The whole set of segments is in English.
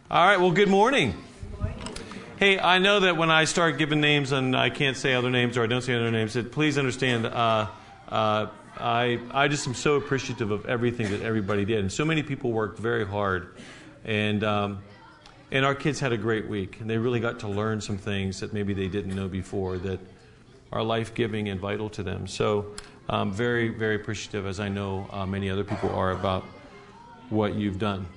All right, well, good morning. Hey, I know that when I start giving names and I can't say other names or I don't say other names, please understand I just am so appreciative of everything that everybody did. And so many people worked very hard. And our kids had a great week. And they really got to learn some things that maybe they didn't know before that are life-giving and vital to them. So I'm very, very appreciative, as I know many other people are, about what you've done.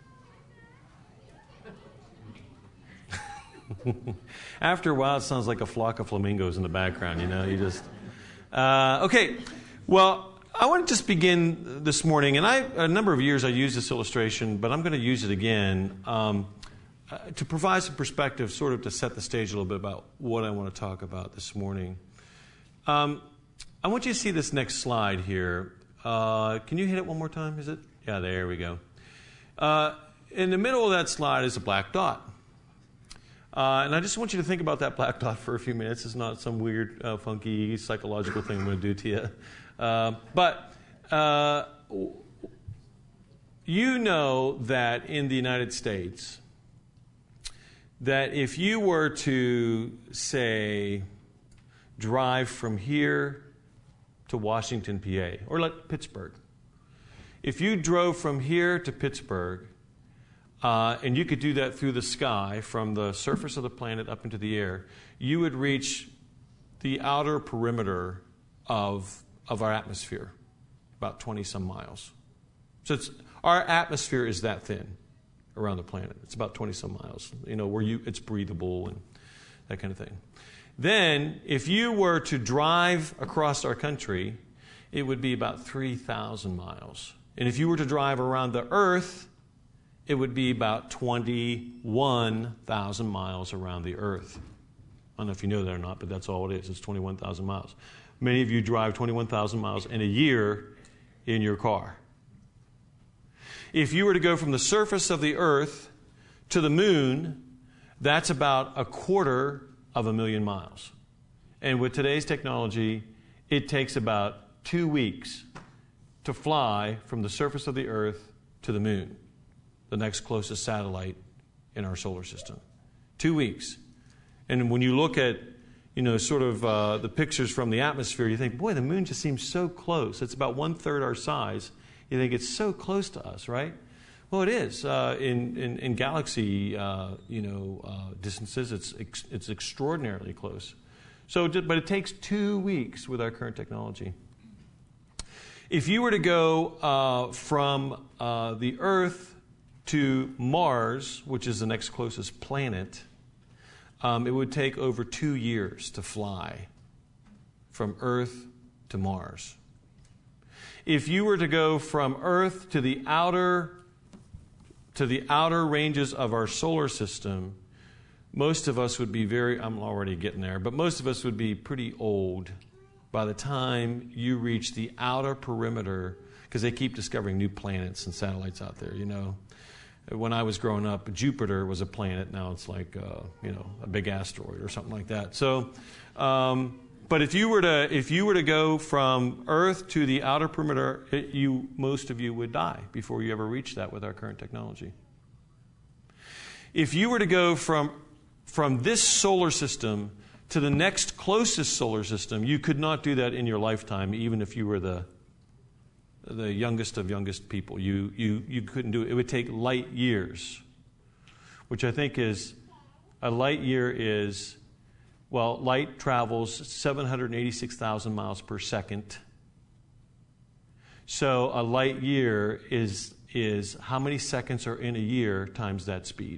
After a while, it sounds like a flock of flamingos in the background, you know. You just okay. Well, I want to just begin this morning, and a number of years I used this illustration, but I'm going to use it again to provide some perspective, sort of to set the stage a little bit about what I want to talk about this morning. I want you to see this next slide here. Can you hit it one more time? Is it? Yeah, there we go. In the middle of that slide is a black dot. And I just want you to think about that black dot for a few minutes. It's not some weird, funky psychological thing I'm going to do to you. But you know that in the United States, that if you were to, say, drive from here to Washington, PA, or like Pittsburgh, if you drove from here to Pittsburgh, and you could do that through the sky, from the surface of the planet up into the air, you would reach the outer perimeter of our atmosphere, about 20-some miles. So our atmosphere is that thin around the planet. It's about 20-some miles, you know, where it's breathable and that kind of thing. Then, if you were to drive across our country, it would be about 3,000 miles. And if you were to drive around the Earth, it would be about 21,000 miles around the Earth. I don't know if you know that or not, but that's all it is. It's 21,000 miles. Many of you drive 21,000 miles in a year in your car. If you were to go from the surface of the Earth to the moon, that's about 250,000 miles. And with today's technology, it takes about 2 weeks to fly from the surface of the Earth to the moon, the next closest satellite in our solar system. 2 weeks. And when you look at, you know, sort of the pictures from the atmosphere, you think, boy, the moon just seems so close. It's about 1/3 our size. You think it's so close to us, right? Well, it is. In galaxy, distances, it's extraordinarily close. But it takes 2 weeks with our current technology. If you were to go from the Earth to Mars, which is the next closest planet, it would take over 2 years to fly from Earth to Mars. If you were to go from Earth to the outer ranges of our solar system, most of us would be I'm already getting there, but most of us would be pretty old by the time you reach the outer perimeter, because they keep discovering new planets and satellites out there, you know. When I was growing up, Jupiter was a planet. Now it's like, a big asteroid or something like that. So, but if you were to go from Earth to the outer perimeter, most of you would die before you ever reach that with our current technology. If you were to go from this solar system to the next closest solar system, you could not do that in your lifetime, even if you were the youngest of youngest people. You couldn't do it. It would take light years, which I think is, a light year is, well, light travels 786,000 miles per second. So a light year is how many seconds are in a year times that speed.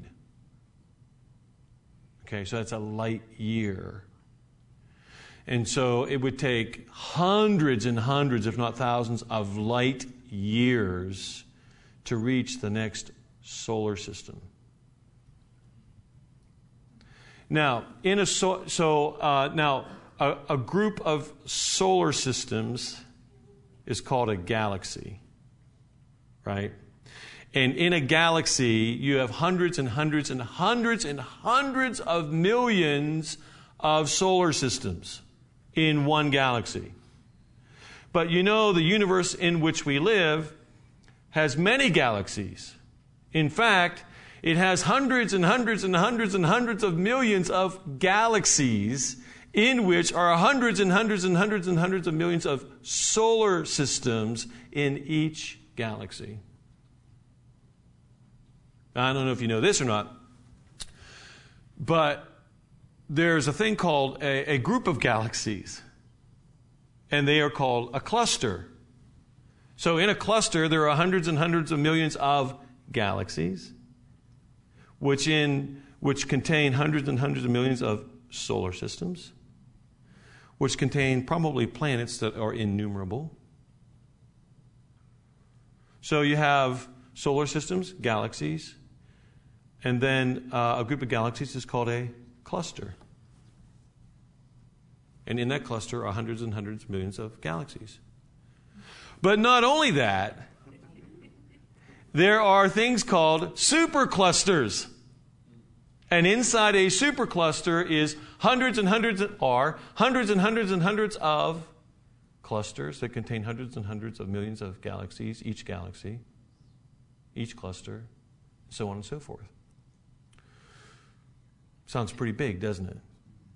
Okay, so that's a light year. And so it would take hundreds and hundreds, if not thousands, of light years to reach the next solar system. Now, a group of solar systems is called a galaxy, right? And in a galaxy, you have hundreds and hundreds and hundreds and hundreds of millions of solar systems in one galaxy. But you know, the universe in which we live has many galaxies. In fact, It has hundreds and hundreds and hundreds and hundreds of millions of galaxies, in which are hundreds and hundreds and hundreds and hundreds of millions of solar systems in each galaxy. I don't know if you know this or not, but there's a thing called a group of galaxies, and they are called a cluster. So in a cluster, there are hundreds and hundreds of millions of galaxies, which contain hundreds and hundreds of millions of solar systems, which contain probably planets that are innumerable. So you have solar systems, galaxies, and then a group of galaxies is called a cluster. And in that cluster are hundreds and hundreds of millions of galaxies. But not only that, there are things called superclusters. And inside a supercluster is hundreds and hundreds and hundreds of clusters that contain hundreds and hundreds of millions of galaxies, each galaxy, each cluster, so on and so forth. Sounds pretty big, doesn't it?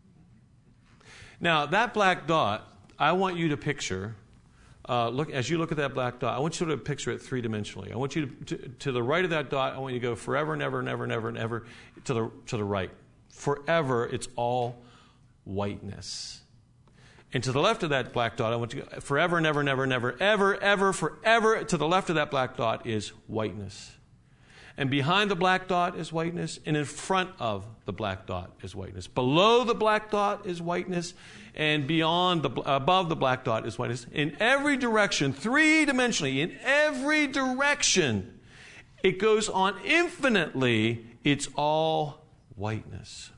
Now, that black dot, I want you to picture, as you look at that black dot, I want you to picture it three-dimensionally. I want you to the right of that dot, I want you to go forever and ever and ever and ever and ever to the right. Forever, it's all whiteness. And to the left of that black dot, I want you to go forever and ever and ever and ever, forever, to the left of that black dot is whiteness. And behind the black dot is whiteness, and in front of the black dot is whiteness. Below the black dot is whiteness, and above the black dot is whiteness. In every direction, three-dimensionally, in every direction, it goes on infinitely. It's all whiteness.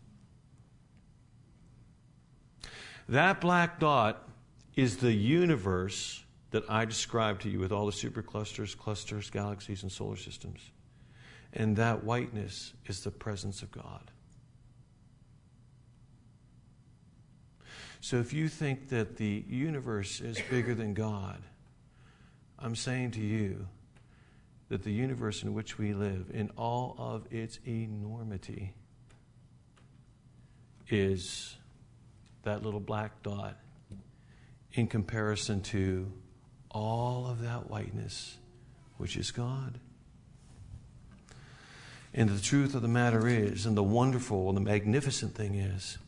That black dot is the universe that I described to you with all the superclusters, clusters, galaxies, and solar systems. And that whiteness is the presence of God. So if you think that the universe is bigger than God, I'm saying to you that the universe in which we live, in all of its enormity, is that little black dot in comparison to all of that whiteness, which is God. And the truth of the matter is, and the wonderful and the magnificent thing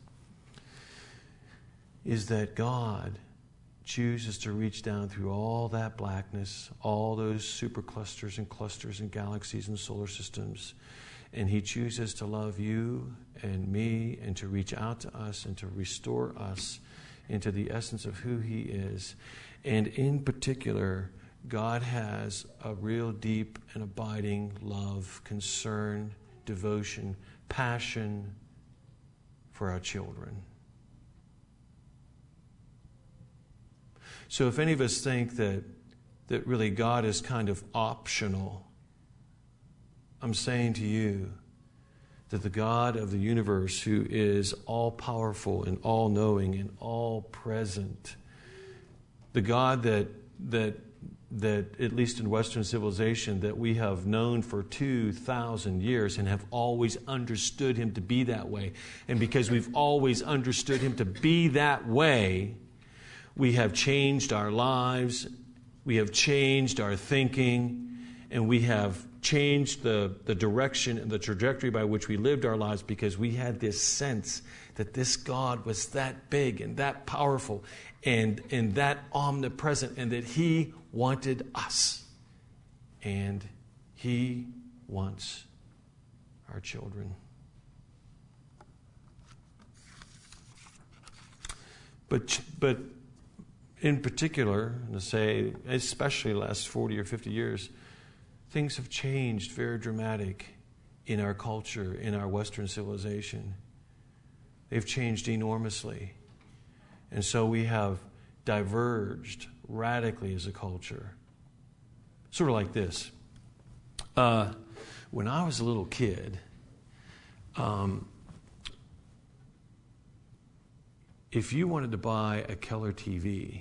is that God chooses to reach down through all that blackness, all those superclusters and clusters and galaxies and solar systems, and He chooses to love you and me and to reach out to us and to restore us into the essence of who He is. And in particular, God has a real deep and abiding love, concern, devotion, passion for our children. So if any of us think that really God is kind of optional, I'm saying to you that the God of the universe, who is all-powerful and all-knowing and all-present, the God that at least in Western civilization, that we have known for 2,000 years and have always understood Him to be that way. And because we've always understood Him to be that way, we have changed our lives, we have changed our thinking, and we have changed the direction and the trajectory by which we lived our lives, because we had this sense that this God was that big and that powerful and that omnipresent, and that He wanted us. And He wants our children. But in particular, and to say, especially the last 40 or 50 years, things have changed very dramatic in our culture, in our Western civilization. They've changed enormously. And so we have diverged radically as a culture. Sort of like this. When I was a little kid, if you wanted to buy a Keller TV,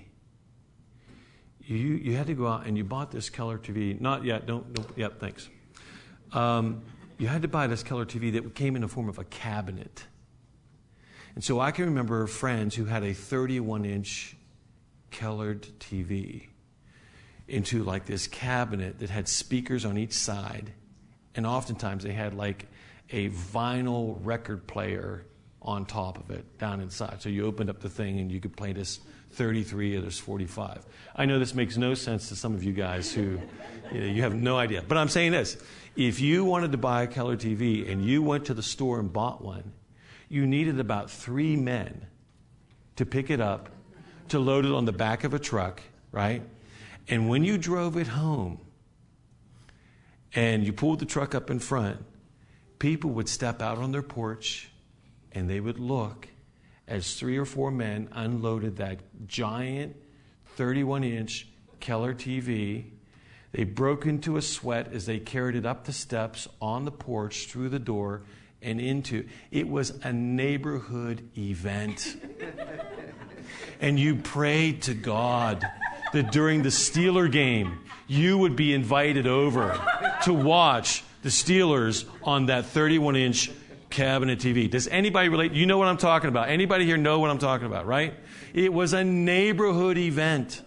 you had to go out and you bought this Keller TV. Not yet. Don't. Yep. Thanks. you had to buy this color TV that came in the form of a cabinet. And so I can remember friends who had a 31-inch colored TV into like this cabinet that had speakers on each side. And oftentimes they had like a vinyl record player on top of it down inside. So you opened up the thing and you could play this 33 or this 45. I know this makes no sense to some of you guys who, you have no idea. But I'm saying this. If you wanted to buy a color TV and you went to the store and bought one, you needed about 3 men to pick it up, to load it on the back of a truck, right? And when you drove it home and you pulled the truck up in front, people would step out on their porch and they would look as 3 or 4 men unloaded that giant 31-inch Keller TV. They broke into a sweat as they carried it up the steps, on the porch, through the door, and into. It was a neighborhood event. And you prayed to God that during the Steeler game, you would be invited over to watch the Steelers on that 31-inch cabinet TV. Does anybody relate? You know what I'm talking about. Anybody here know what I'm talking about, right? It was a neighborhood event.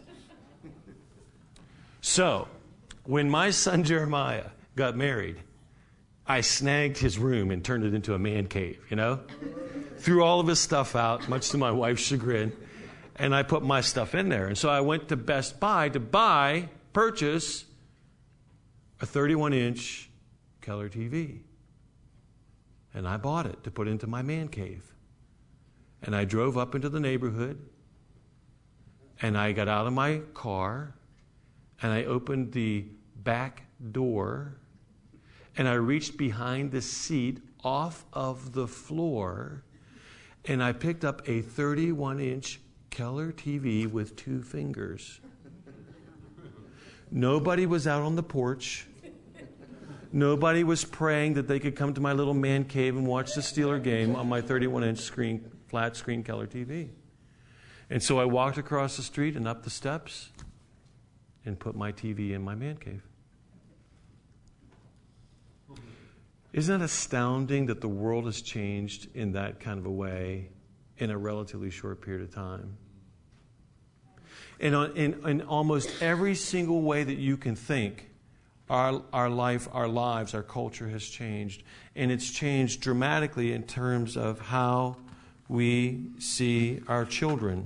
So, when my son Jeremiah got married, I snagged his room and turned it into a man cave, Threw all of his stuff out, much to my wife's chagrin, and I put my stuff in there. And so I went to Best Buy to purchase a 31-inch color TV. And I bought it to put into my man cave. And I drove up into the neighborhood, and I got out of my car, and I opened the back door, and I reached behind the seat off of the floor, and I picked up a 31-inch color TV with 2 fingers. Nobody was out on the porch. Nobody was praying that they could come to my little man cave and watch the Steeler game on my 31-inch flat screen color TV. And so I walked across the street and up the steps and put my TV in my man cave. Isn't that astounding that the world has changed in that kind of a way in a relatively short period of time? And in almost every single way that you can think, our life, our lives, our culture has changed. And it's changed dramatically in terms of how we see our children.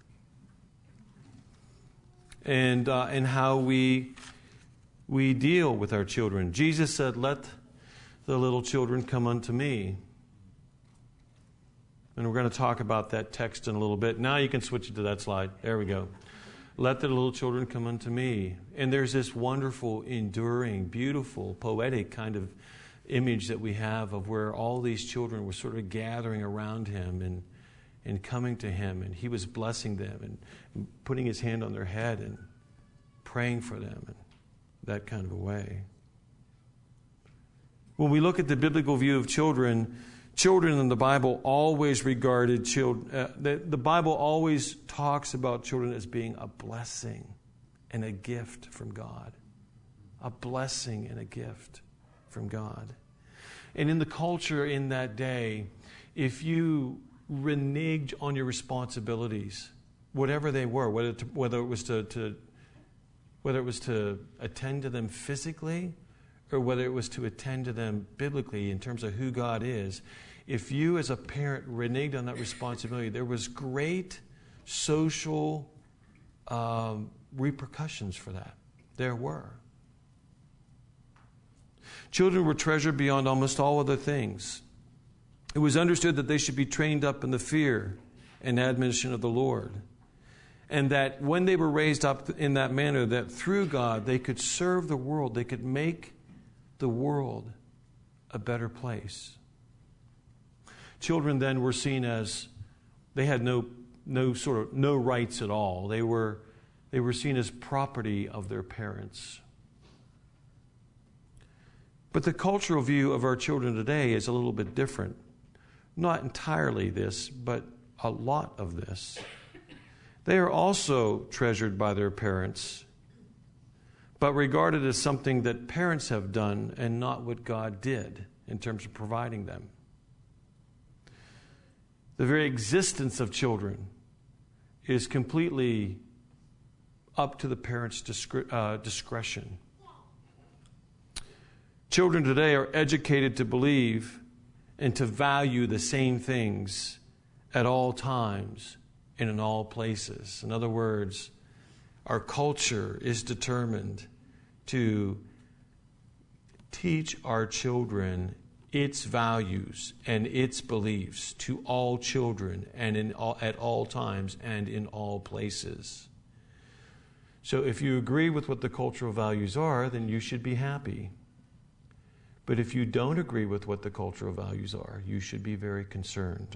And how we deal with our children. Jesus said, "Let the little children come unto me." And we're going to talk about that text in a little bit. Now you can switch it to that slide. There we go. Let the little children come unto me. And there's this wonderful, enduring, beautiful, poetic kind of image that we have of where all these children were sort of gathering around him and coming to him. And he was blessing them and putting his hand on their head and praying for them in that kind of a way. When we look at the biblical view of children in the Bible always regarded children. The Bible always talks about children as being a blessing and a gift from God. A blessing and a gift from God. And in the culture in that day, if you reneged on your responsibilities, whatever they were, whether it was to attend to them physically, or whether it was to attend to them biblically in terms of who God is, if you as a parent reneged on that responsibility, there was great social repercussions for that. There were. Children were treasured beyond almost all other things. It was understood that they should be trained up in the fear and admonition of the Lord. And that when they were raised up in that manner, that through God they could serve the world, they could make the world a better place. Children then were seen as they had no rights at all. They were seen as property of their parents. But the cultural view of our children today is a little bit different. Not entirely this, but a lot of this. They are also treasured by their parents, but regarded as something that parents have done and not what God did in terms of providing them. The very existence of children is completely up to the parents' discretion. Children today are educated to believe and to value the same things at all times and in all places. In other words, our culture is determined to teach our children its values and its beliefs to all children and at all times and in all places. So if you agree with what the cultural values are, then you should be happy. But if you don't agree with what the cultural values are, you should be very concerned.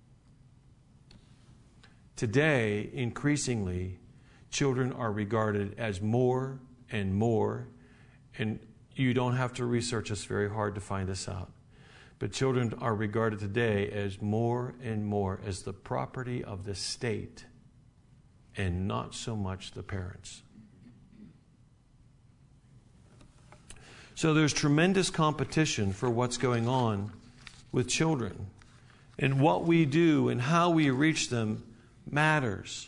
Today, increasingly, children are regarded as more and more, and you don't have to research this very hard to find this out. But children are regarded today as more and more as the property of the state and not so much the parents. So there's tremendous competition for what's going on with children. And what we do and how we reach them matters.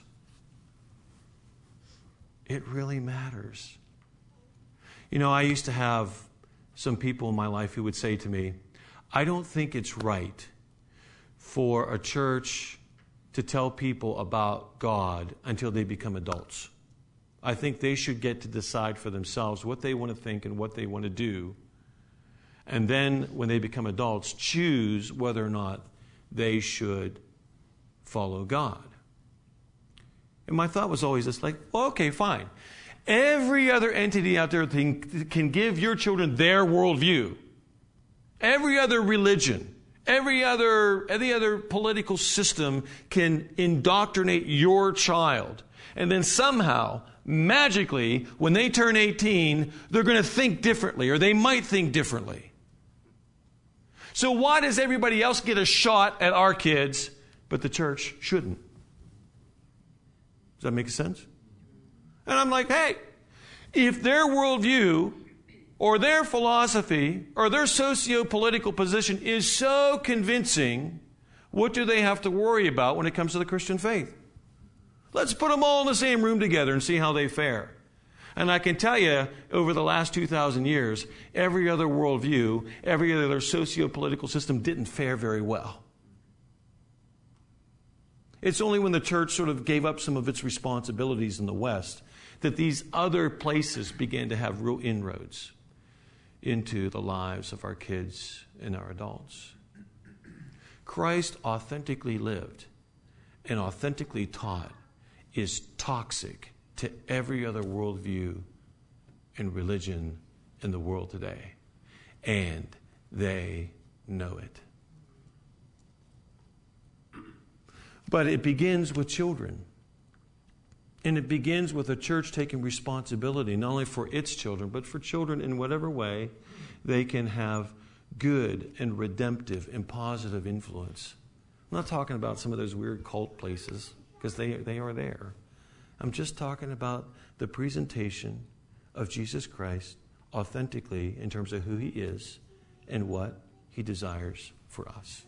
It really matters. You know, I used to have some people in my life who would say to me, I don't think it's right for a church to tell people about God until they become adults. I think they should get to decide for themselves what they want to think and what they want to do. And then when they become adults, choose whether or not they should follow God. And my thought was always this, like, well, okay, fine. Every other entity out there can give your children their worldview. Every other religion, any other political system can indoctrinate your child. And then somehow, magically, when they turn 18, they're going to think differently, or they might think differently. So why does everybody else get a shot at our kids, but the church shouldn't? Does that make sense? And I'm like, hey, if their worldview or their philosophy or their socio-political position is so convincing, what do they have to worry about when it comes to the Christian faith? Let's put them all in the same room together and see how they fare. And I can tell you, over the last 2,000 years, every other worldview, every other socio-political system didn't fare very well. It's only when the church sort of gave up some of its responsibilities in the West that these other places began to have real inroads into the lives of our kids and our adults. Christ authentically lived and authentically taught is toxic to every other worldview and religion in the world today. And they know it. But it begins with children. And it begins with a church taking responsibility, not only for its children, but for children in whatever way they can have good and redemptive and positive influence. I'm not talking about some of those weird cult places, because they are there. I'm just talking about the presentation of Jesus Christ authentically in terms of who he is and what he desires for us.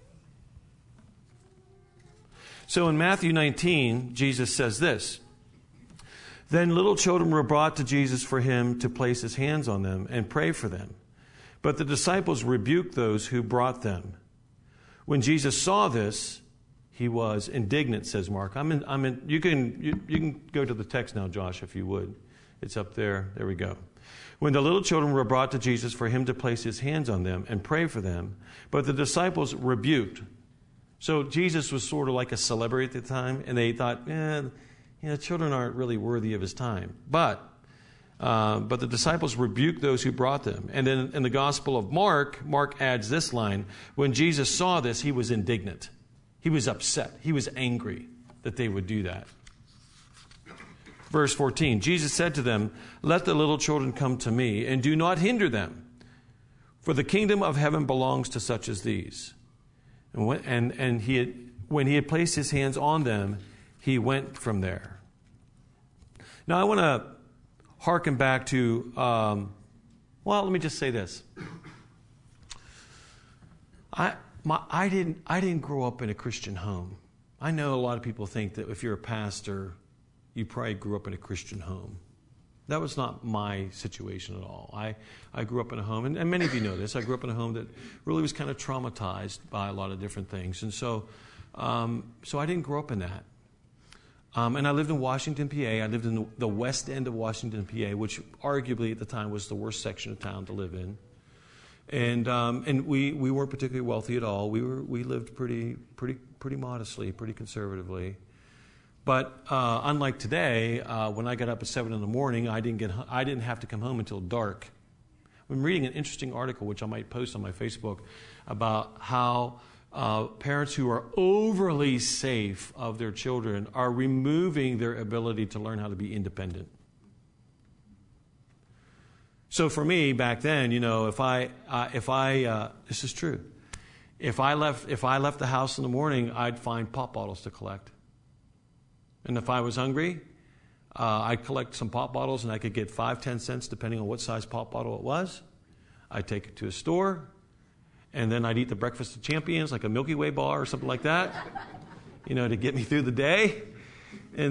So in Matthew 19, Jesus says this, "Then little children were brought to Jesus for him to place his hands on them and pray for them. But the disciples rebuked those who brought them. When Jesus saw this, he was indignant," says Mark. You can go to the text now, Josh, if you would. It's up there. There we go. "When the little children were brought to Jesus for him to place his hands on them and pray for them, but the disciples rebuked." So Jesus was sort of like a celebrity at the time, and they thought, children aren't really worthy of his time. But the disciples rebuked those who brought them. And then in the Gospel of Mark adds this line, "When Jesus saw this, he was indignant." He was upset. He was angry that they would do that. Verse 14, Jesus said to them, "Let the little children come to me, and do not hinder them, for the kingdom of heaven belongs to such as these." And when he had placed his hands on them, he went from there. Now I want to hearken back to, let me just say this. I didn't grow up in a Christian home. I know a lot of people think that if you're a pastor, you probably grew up in a Christian home. That was not my situation at all. I grew up in a home, and many of you know this, I grew up in a home that really was kind of traumatized by a lot of different things. And so I didn't grow up in that. And I lived in Washington, PA. I lived in the west end of Washington, PA, which arguably at the time was the worst section of town to live in. And we weren't particularly wealthy at all. We lived pretty modestly, pretty conservatively. But unlike today, when I got up at 7 in the morning, I didn't have to come home until dark. I'm reading an interesting article, which I might post on my Facebook, about how parents who are overly safe of their children are removing their ability to learn how to be independent. So for me back then, if I this is true. If I left the house in the morning, I'd find pop bottles to collect. And if I was hungry, I'd collect some pop bottles, and I could get 5, 10 cents depending on what size pop bottle it was. I'd take it to a store, and then I'd eat the breakfast of champions, like a Milky Way bar or something like that, to get me through the day. And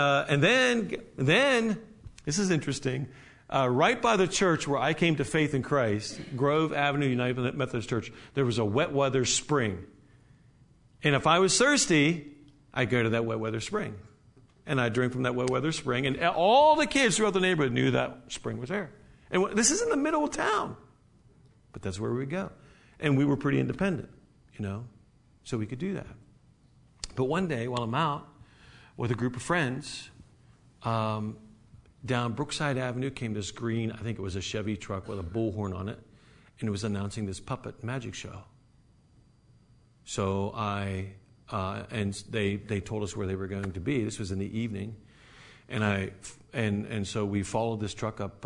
then this is interesting. Right by the church where I came to faith in Christ, Grove Avenue United Methodist Church, there was a wet weather spring. And if I was thirsty, I'd go to that wet weather spring. And I'd drink from that wet weather spring. And all the kids throughout the neighborhood knew that spring was there. And this is in the middle of town. But that's where we would go. And we were pretty independent, so we could do that. But one day, while I'm out with a group of friends, down Brookside Avenue came this green, I think it was a Chevy truck with a bullhorn on it, and it was announcing this puppet magic show. So and they told us where they were going to be. This was in the evening, and so we followed this truck up,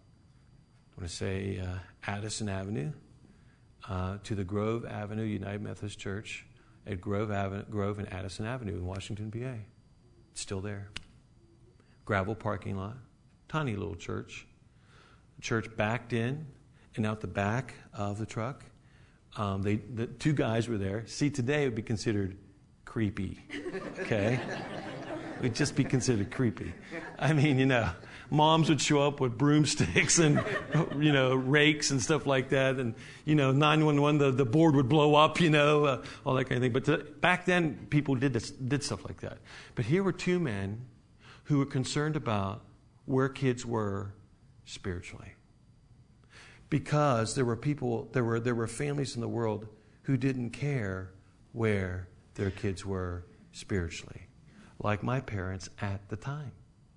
Addison Avenue, to the Grove Avenue United Methodist Church at Grove and Addison Avenue in Washington, PA. It's still there. Gravel parking lot, tiny little church. The church backed in and out the back of the truck. The 2 guys were there. See, today it would be considered creepy, okay? It would just be considered creepy. I mean, moms would show up with broomsticks and, rakes and stuff like that. And, 911, the board would blow up, all that kind of thing. But back then, people did stuff like that. But here were 2 men who were concerned about where kids were spiritually. Because there were families in the world who didn't care where their kids were spiritually, like my parents at the time.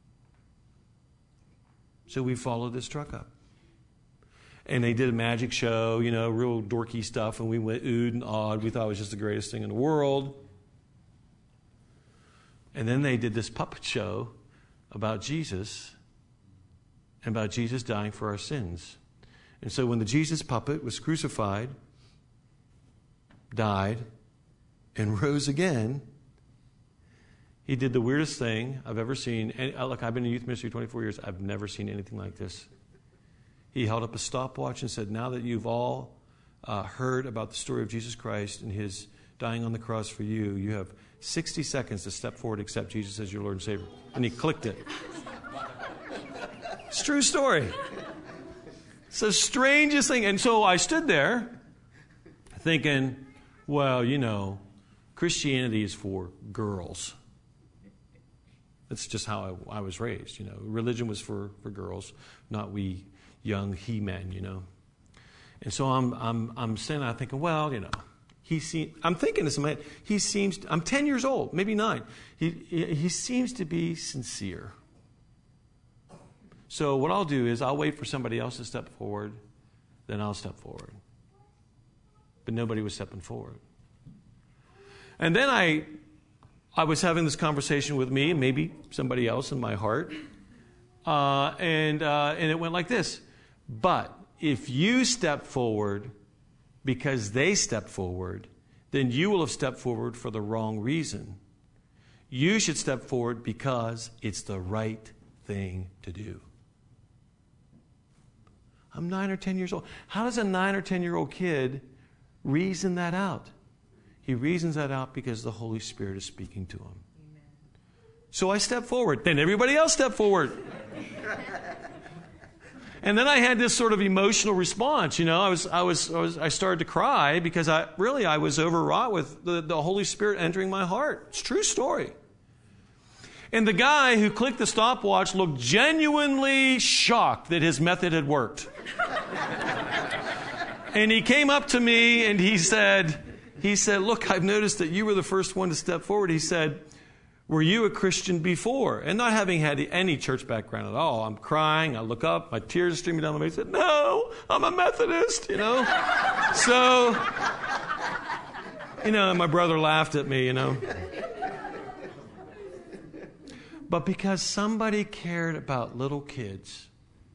So we followed this truck up. And they did a magic show, real dorky stuff, and we went oohed and awed. We thought it was just the greatest thing in the world. And then they did this puppet show about Jesus, and about Jesus dying for our sins. And so when the Jesus puppet was crucified, died, and rose again, he did the weirdest thing I've ever seen. And look, I've been in youth ministry 24 years. I've never seen anything like this. He held up a stopwatch and said, now that you've all heard about the story of Jesus Christ and his dying on the cross for you, you have 60 seconds to step forward and accept Jesus as your Lord and Savior. And he clicked it. It's a true story. It's the strangest thing. And so I stood there thinking, well, Christianity is for girls. That's just how I was raised. Religion was for girls, not we young he-men. And so I'm sitting there thinking, well, I'm thinking this in my head. I'm 10 years old, maybe 9. He seems to be sincere. So what I'll do is I'll wait for somebody else to step forward, then I'll step forward. But nobody was stepping forward. And then I was having this conversation with me and maybe somebody else in my heart. And it went like this. But if you step forward because they step forward, then you will have stepped forward for the wrong reason. You should step forward because it's the right thing to do. I'm 9 or 10 years old. How does a 9 or 10-year-old kid reason that out? He reasons that out because the Holy Spirit is speaking to him. Amen. So I step forward. Then everybody else step forward. And then I had this sort of emotional response. You know, I started to cry because I was overwrought with the Holy Spirit entering my heart. It's a true story. And the guy who clicked the stopwatch looked genuinely shocked that his method had worked. And he came up to me and he said, look, I've noticed that you were the first one to step forward. He said, were you a Christian before? And not having had any church background at all, I'm crying, I look up, my tears are streaming down my face. I said, no, I'm a Methodist, you know. So, you know, my brother laughed at me, you know. But because somebody cared about little kids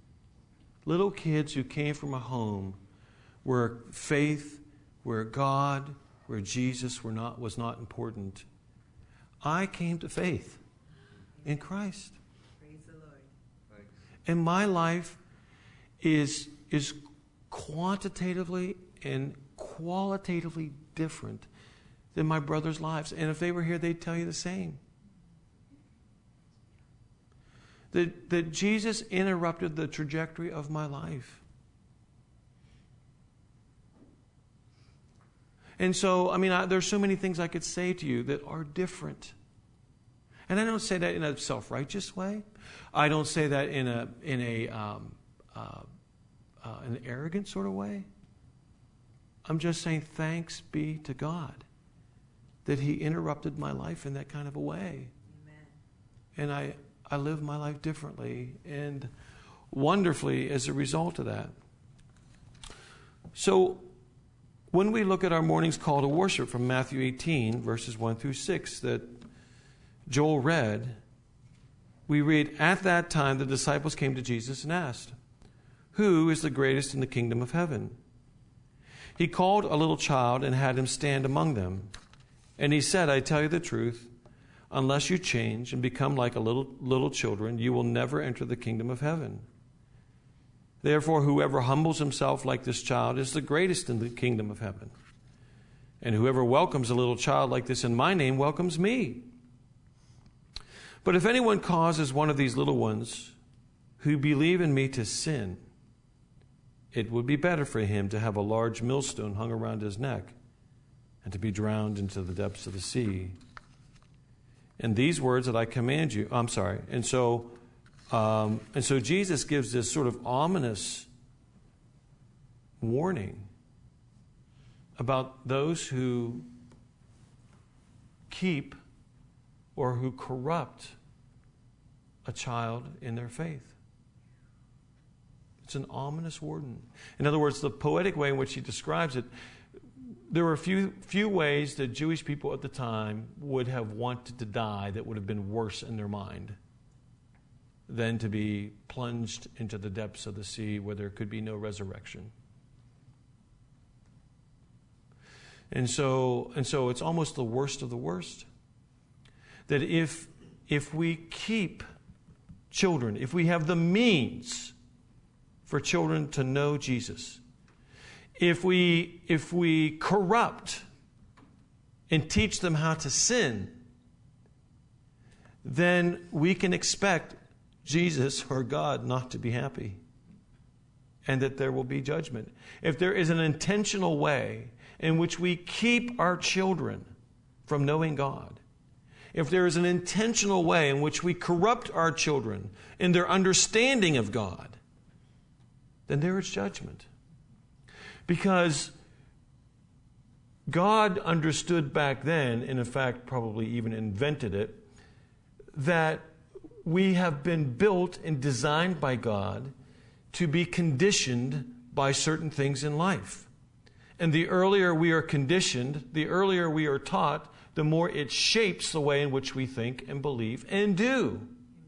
who came from a home where faith, where God, where Jesus was not important, I came to faith in Christ. Praise the Lord. Thanks. And my life is quantitatively and qualitatively different than my brother's lives. And if they were here, they'd tell you the same. That Jesus interrupted the trajectory of my life. And so, I mean, there's so many things I could say to you that are different. And I don't say that in a self-righteous way. I don't say that in an arrogant sort of way. I'm just saying thanks be to God that He interrupted my life in that kind of a way. Amen. And I live my life differently and wonderfully as a result of that. So, when we look at our morning's call to worship from Matthew 18, verses 1 through 6, that Joel read, we read, at that time the disciples came to Jesus and asked, who is the greatest in the kingdom of heaven? He called a little child and had him stand among them. And he said, I tell you the truth, unless you change and become like a little children, you will never enter the kingdom of heaven. Therefore, whoever humbles himself like this child is the greatest in the kingdom of heaven. And whoever welcomes a little child like this in my name welcomes me. But if anyone causes one of these little ones who believe in me to sin, it would be better for him to have a large millstone hung around his neck and to be drowned into the depths of the sea. And these words that I command you, And so Jesus gives this sort of ominous warning about those who keep or who corrupt a child in their faith. It's an ominous warning. In other words, the poetic way in which he describes it, there were a few ways that Jewish people at the time would have wanted to die that would have been worse in their mind than to be plunged into the depths of the sea where there could be no resurrection. And so it's almost the worst of the worst. That if we keep children, if we have the means for children to know Jesus, if we corrupt and teach them how to sin, then we can expect Jesus or God not to be happy, and that there will be judgment. If there is an intentional way in which we keep our children from knowing God, if there is an intentional way in which we corrupt our children in their understanding of God, then there is judgment. Because God understood back then, and in fact probably even invented it, that we have been built and designed by God to be conditioned by certain things in life. And the earlier we are conditioned, the earlier we are taught, the more it shapes the way in which we think and believe and do.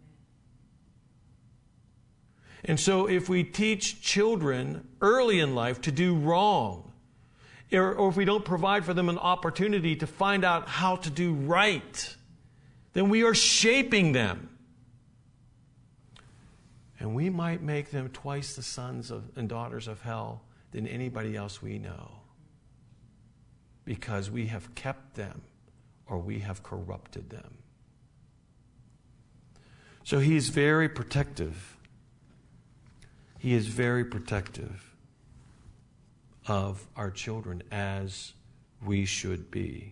And so if we teach children early in life to do wrong, or if we don't provide for them an opportunity to find out how to do right, then we are shaping them. And we might make them twice the sons and daughters of hell than anybody else we know. because we have kept them or we have corrupted them. So he is very protective. He is very protective of our children, as we should be.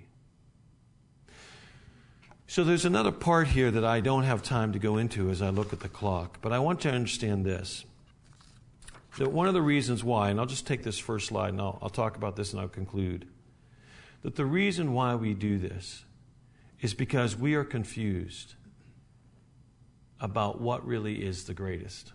So there's another part here that I don't have time to go into as I look at the clock, but I want to understand this. That one of the reasons why, and I'll just take this first slide and I'll talk about this and I'll conclude, that the reason why we do this is because we are confused about what really is the greatest.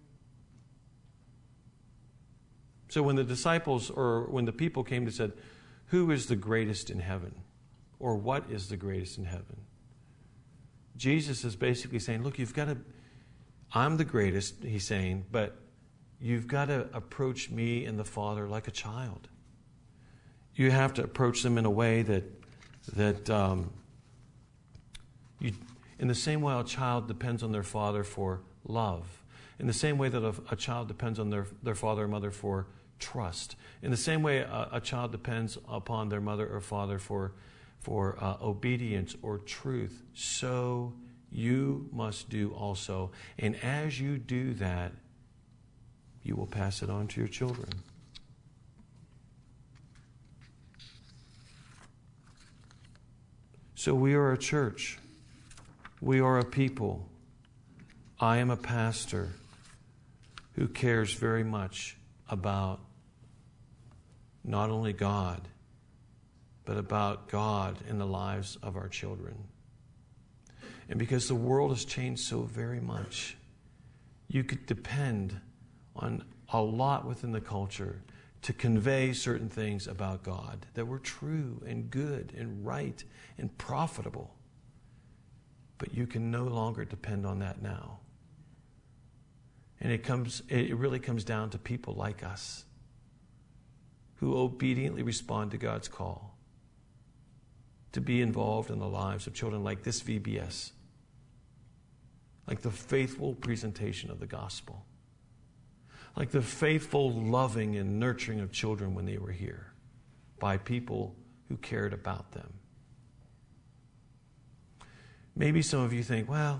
So when the disciples or when the people came and said, who is the greatest in heaven? Or what is the greatest in heaven? Jesus is basically saying, look, I'm the greatest, he's saying, but you've got to approach me and the Father like a child. You have to approach them in a way that in the same way a child depends on their father for love, in the same way that a child depends on their father or mother for trust, in the same way a child depends upon their mother or father for obedience or truth, so you must do also. And as you do that, you will pass it on to your children. So we are a church. We are a people. I am a pastor who cares very much about not only God, but about God in the lives of our children. And because the world has changed so very much, you could depend on a lot within the culture to convey certain things about God that were true and good and right and profitable. But you can no longer depend on that now. And it really comes down to people like us who obediently respond to God's call to be involved in the lives of children like this VBS, like the faithful presentation of the gospel, like the faithful loving and nurturing of children when they were here by people who cared about them. Maybe some of you think, well,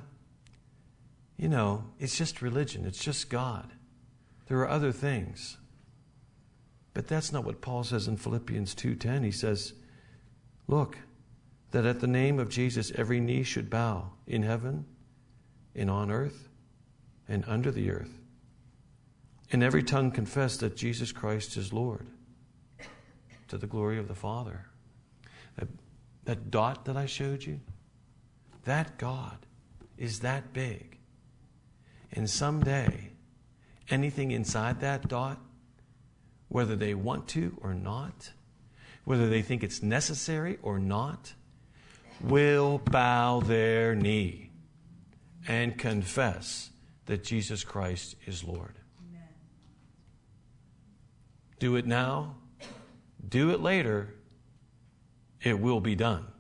it's just religion. It's just God. There are other things. But that's not what Paul says in Philippians 2:10. He says, look, that at the name of Jesus every knee should bow in heaven and on earth and under the earth, and every tongue confess that Jesus Christ is Lord, to the glory of the Father. That dot that I showed you, that God is that big. And someday, anything inside that dot, whether they want to or not, whether they think it's necessary or not, will bow their knee and confess that Jesus Christ is Lord. Amen. Do it now, do it later, it will be done. Amen.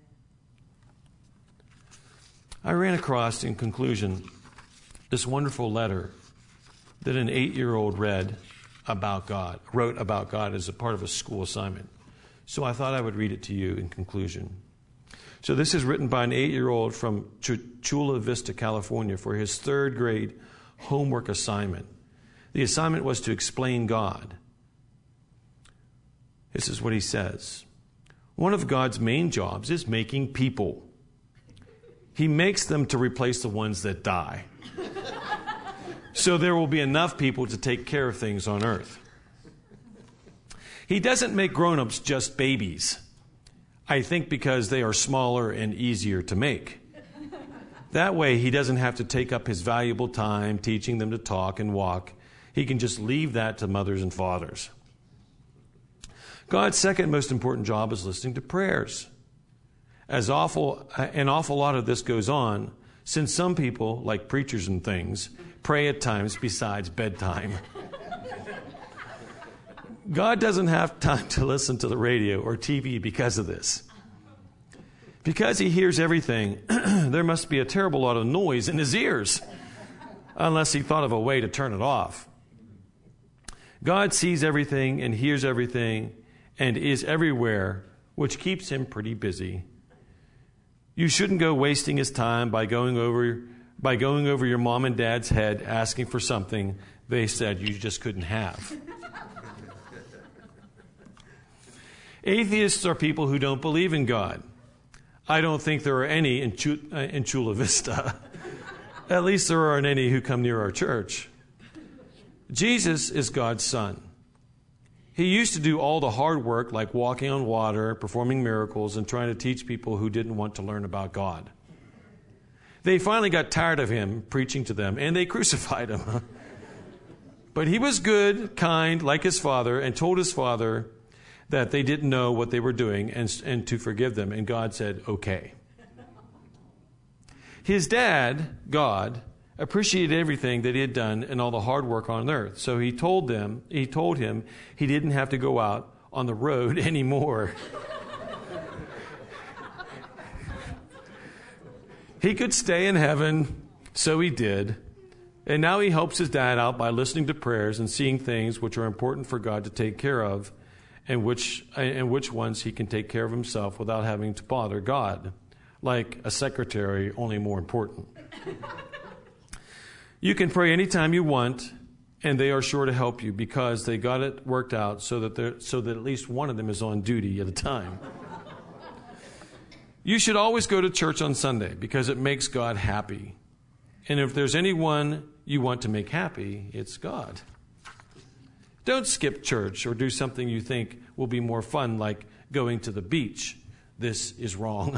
I ran across, in conclusion, this wonderful letter that an 8-year-old wrote about God as a part of a school assignment. So I thought I would read it to you in conclusion. So this is written by an 8-year-old from Chula Vista, California, for his 3rd grade homework assignment. The assignment was to explain God. This is what he says. One of God's main jobs is making people. He makes them to replace the ones that die. So there will be enough people to take care of things on earth. He doesn't make grown-ups just babies. I think because they are smaller and easier to make. That way he doesn't have to take up his valuable time teaching them to talk and walk. He can just leave that to mothers and fathers. God's second most important job is listening to prayers. An awful lot of this goes on, since some people, like preachers and things, pray at times besides bedtime. God doesn't have time to listen to the radio or TV because of this. Because he hears everything, there must be a terrible lot of noise in his ears, unless he thought of a way to turn it off. God sees everything and hears everything, and is everywhere, which keeps him pretty busy. You shouldn't go wasting his time by going over your mom and dad's head asking for something they said you just couldn't have. Atheists are people who don't believe in God. I don't think there are any in Chula Vista. At least there aren't any who come near our church. Jesus is God's Son. He used to do all the hard work like walking on water, performing miracles, and trying to teach people who didn't want to learn about God. They finally got tired of him preaching to them, and they crucified him. But he was good, kind, like his Father, and told his Father that they didn't know what they were doing and to forgive them. And God said, okay. His dad, God, appreciated everything that he had done and all the hard work on earth. So he told him he didn't have to go out on the road anymore. He could stay in heaven, so he did. And now he helps his dad out by listening to prayers and seeing things which are important for God to take care of, and which ones he can take care of himself without having to bother God, like a secretary, only more important. You can pray anytime you want, and they are sure to help you because they got it worked out so that at least one of them is on duty at a time. You should always go to church on Sunday because it makes God happy. And if there's anyone you want to make happy, it's God. Don't skip church or do something you think will be more fun, like going to the beach. This is wrong.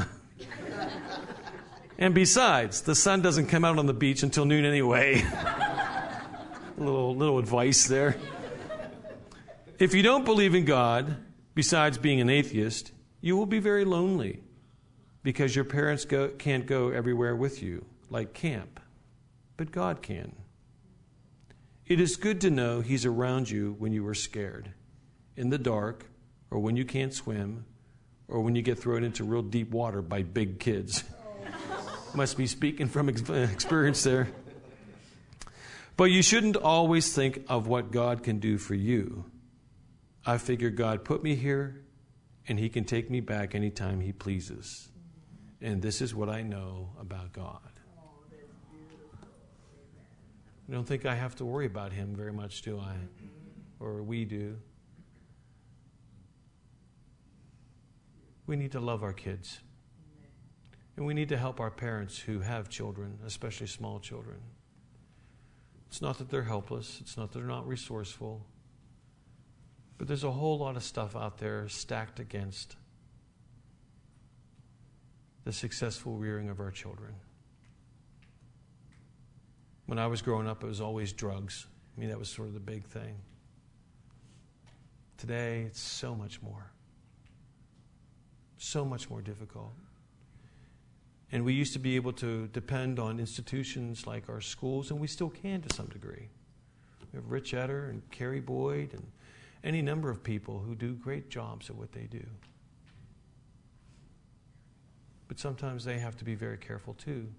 And besides, the sun doesn't come out on the beach until noon anyway. little advice there. If you don't believe in God, besides being an atheist, you will be very lonely because your parents can't go everywhere with you, like camp. But God can. It is good to know He's around you when you are scared, in the dark, or when you can't swim, or when you get thrown into real deep water by big kids. Must be speaking from experience there. But you shouldn't always think of what God can do for you. I figure God put me here, and He can take me back anytime He pleases. And this is what I know about God. I don't think I have to worry about Him very much, do I? Or we do. We need to love our kids. And we need to help our parents who have children, especially small children. It's not that they're helpless. It's not that they're not resourceful. But there's a whole lot of stuff out there stacked against the successful rearing of our children. When I was growing up, it was always drugs. I mean, that was sort of the big thing. Today, it's so much more. So much more difficult. And we used to be able to depend on institutions like our schools, and we still can to some degree. We have Rich Etter and Carrie Boyd and any number of people who do great jobs at what they do. But sometimes they have to be very careful too.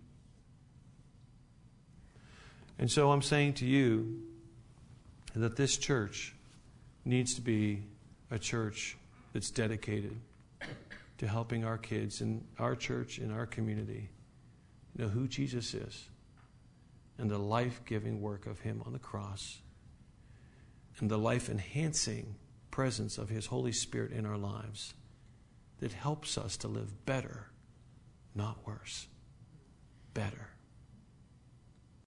And so I'm saying to you that this church needs to be a church that's dedicated to helping our kids in our church, in our community, know who Jesus is and the life-giving work of Him on the cross and the life-enhancing presence of His Holy Spirit in our lives that helps us to live better, not worse. Better.